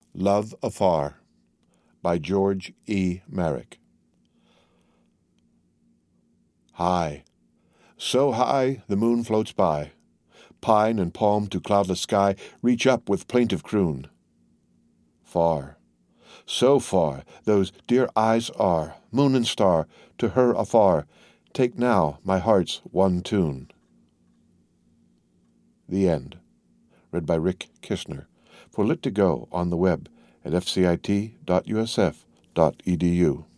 Love Afar by George E. Merrick. High, so high the moon floats by. Pine and palm to cloudless sky reach up with plaintive croon. Far, so far those dear eyes are, moon and star, to her afar, take now my heart's one tune. The End. Read by Rick Kishner. For Lit2Go on the web at fcit.usf.edu.